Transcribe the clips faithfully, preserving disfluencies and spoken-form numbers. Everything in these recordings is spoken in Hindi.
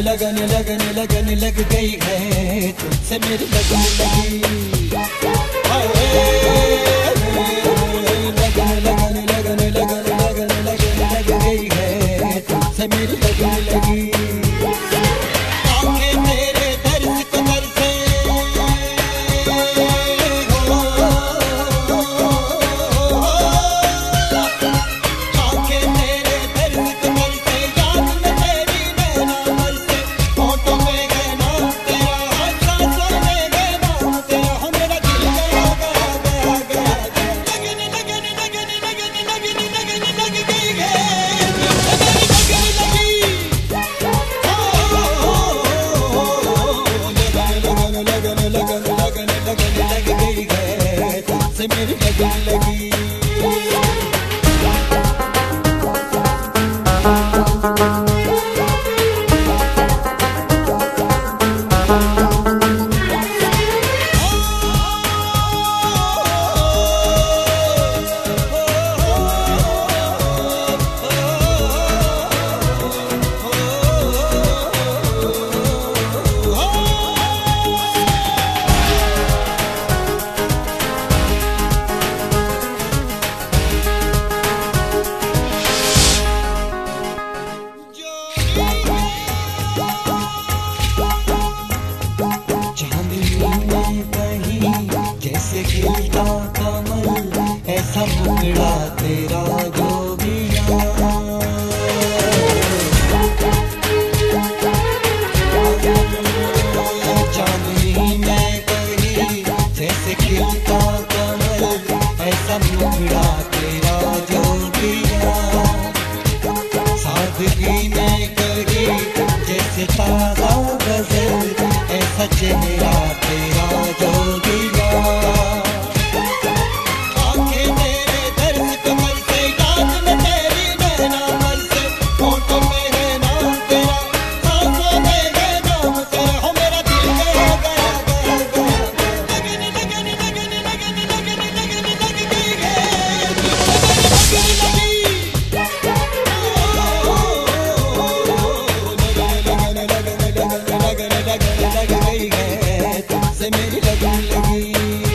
लगन लगन लगन लग गई है, तुमसे मेरी लगन लगी। लगन लगन लगन लगन लगन लगन लग गई है, तुमसे मेरी लगन लगी। मेरी लगन लगी। जैसे खिलता कमल ऐसा मुखड़ा तेरा जोगिया, चांदनी में कहीं जैसे खिलता कमल ऐसा मुखड़ा तेरा जोगिया, सादगी में कहीं जैसे ताजा गजल ऐसा चेहरा तेरा जोगिया। आंखें तेरे दर्द कमर से, याद में तेरी नैना मर से, होठों में है नाम तेरा, सांसों में है नाम तेरा, हो मेरा दिल गया गया गया गया। लगन लगन लगन लगन लगन लगन लग गई है, लगन लगी। लगन लगन लगन लगन लगन लग गई है, तुमसे मेरी लगन लगी।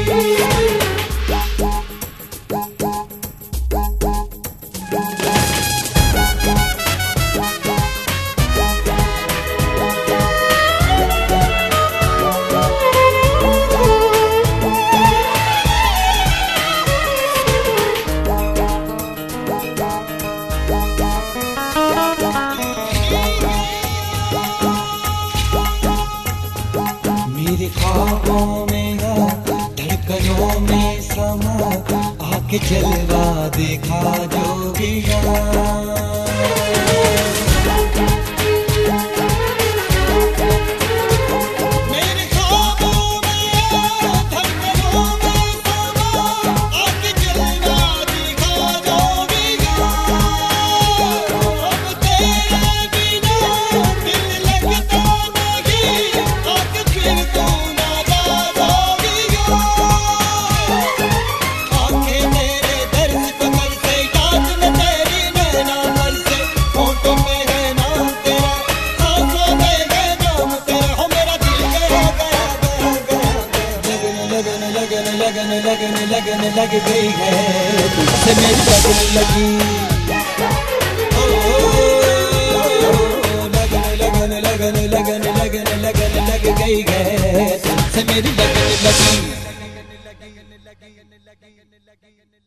मेरे ख्वाबों में धड़कनों में समा आके जलवा देखा जोगिया। मेरे ख्वाबों में धड़कनों में समा आके जलवा देखा जोगिया। अब तेरे बिना दिल लगता नहीं, आके फिर तू लगन लगन लगन लग गई है, तुझसे मेरी लगन लगी। लगन लगन लगन लगन लगन लगन लग गई है, तुझसे मेरी लगन लगी।